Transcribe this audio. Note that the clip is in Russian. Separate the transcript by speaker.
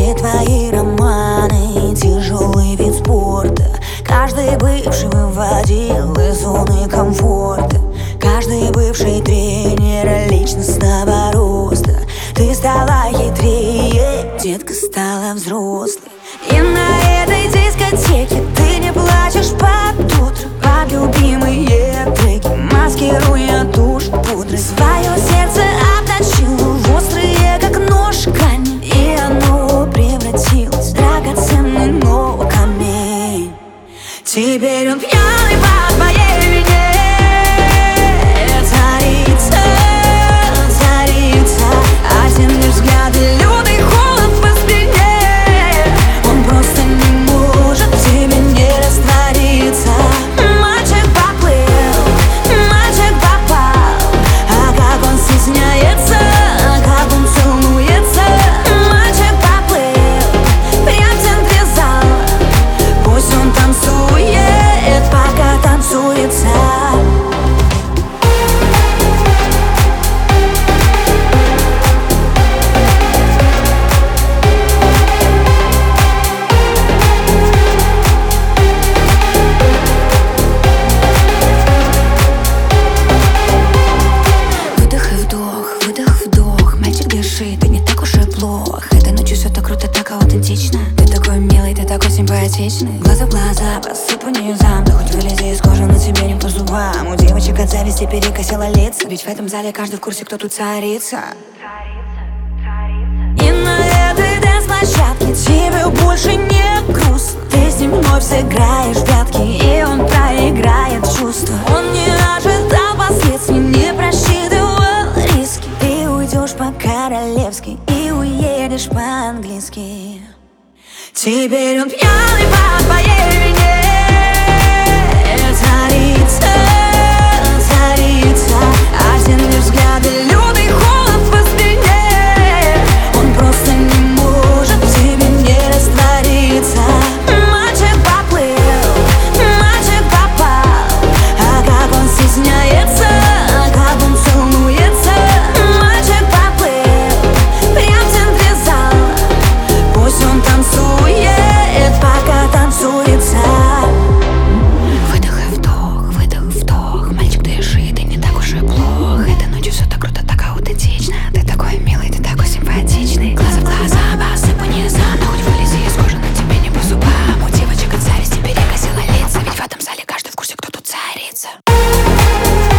Speaker 1: Все твои романы, тяжелый вид спорта. Каждый бывший выводил из зоны комфорта. Каждый бывший тренер личностного роста. Ты стала хитрее, детка стала взрослой. И на этой дискотеке ты не плачешь под утро, под любимые треки, маскируя тушь пудрой. Свое сердце обточила в острые, как нож, камень, и оно превратилось в драгоценный, но камень. Теперь он пьяный по твоей вине. Царица, царица, один лишь взгляд и лютый холод по спине. Он просто не может в тебе не раствориться. Мальчик поплыл, мальчик попал, а как он стесняется, а как он целуется. Мальчик поплыл, прям в центре зала. Пусть он танцует, пока танцуется. Ты не так уж и плох. Этой ночью все так круто, так аутентично. Ты такой милый, ты такой симпатичный. Глаза в глаза, посыпу низам. Да хоть вылези из кожи, на тебе не по зубам. У девочек от зависти перекосило лица. Ведь в этом зале каждый в курсе, кто тут царица. И на этой дэнс-площадке тебе больше не грустно. Ты с ним вновь сыграешь в прятки, и он проиграет чувства. Он не ожидал последствий, не просчитывал риски. Ты уйдешь по-королевски и уедешь по-английски. Теперь он пьяный по твоей вине. Царица, царица, один лишь взгляд и лютый холод по спине. Он просто не может в тебе не раствориться. Мальчик поплыл, мальчик попал, а как он стесняется, а как он целуется. Мальчик поплыл, прям в центре зала. Пусть он танцует, пока танцуется. Выдох и вдох, мальчик, дыши, ты не так уж и плох. Этой ночью все так круто, так аутентично. Ты такой милый, ты такой симпатичный. Глаза в глаза, посыпу низам. Да хоть вылези из кожи, на тебе не по зубам. У девочек от зависти перекосило лица. Ведь в этом зале каждый в курсе, кто тут царица.